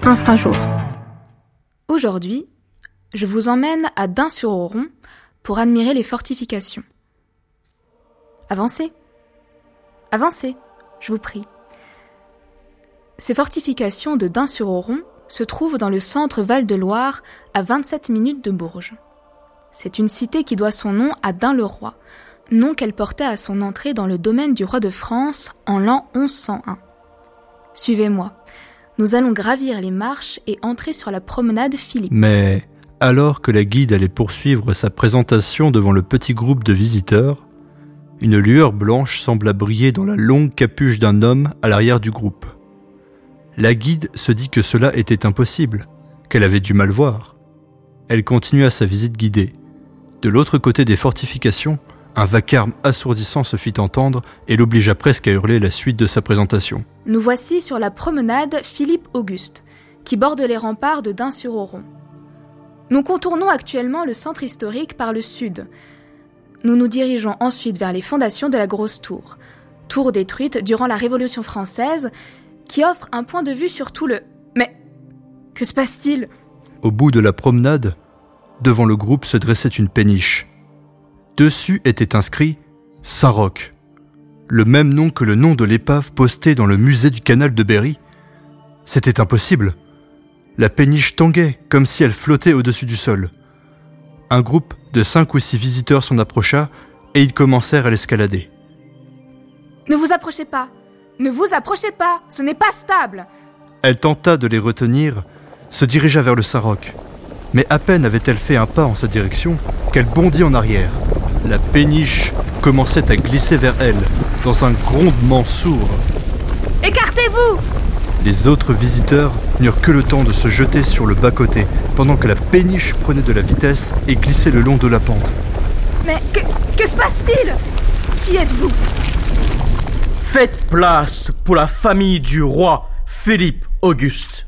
Infrajour. Aujourd'hui, je vous emmène à Dun-sur-Oron pour admirer les fortifications. Avancez, je vous prie. Ces fortifications de Dun-sur-Oron se trouvent dans le centre Val-de-Loire, à 27 minutes de Bourges. C'est une cité qui doit son nom à Dun-le-Roi, nom qu'elle portait à son entrée dans le domaine du roi de France en l'an 1101. Suivez-moi, nous allons gravir les marches et entrer sur la promenade Philippe. Mais alors que la guide allait poursuivre sa présentation devant le petit groupe de visiteurs, une lueur blanche sembla briller dans la longue capuche d'un homme à l'arrière du groupe. La guide se dit que cela était impossible, qu'elle avait du mal voir. Elle continua sa visite guidée. De l'autre côté des fortifications, un vacarme assourdissant se fit entendre et l'obligea presque à hurler la suite de sa présentation. Nous voici sur la promenade Philippe-Auguste, qui borde les remparts de Dun-sur-Oron. Nous contournons actuellement le centre historique par le sud. Nous nous dirigeons ensuite vers les fondations de la Grosse Tour, tour détruite durant la Révolution française, qui offre un point de vue sur tout le... Mais que se passe-t-il ? Au bout de la promenade, devant le groupe se dressait une péniche. Dessus était inscrit « Saint-Roch », le même nom que le nom de l'épave postée dans le musée du canal de Berry. C'était impossible. La péniche tanguait comme si elle flottait au-dessus du sol. Un groupe de 5 ou 6 visiteurs s'en approcha et ils commencèrent à l'escalader. « Ne vous approchez pas ! Ne vous approchez pas ! Ce n'est pas stable !» Elle tenta de les retenir, se dirigea vers le Saint-Roch. Mais à peine avait-elle fait un pas en sa direction qu'elle bondit en arrière. La péniche commençait à glisser vers elle, dans un grondement sourd. « Écartez-vous !» Les autres visiteurs n'eurent que le temps de se jeter sur le bas-côté, pendant que la péniche prenait de la vitesse et glissait le long de la pente. « Mais que se passe-t-il ? Qui êtes-vous ? » Faites place pour la famille du roi Philippe-Auguste.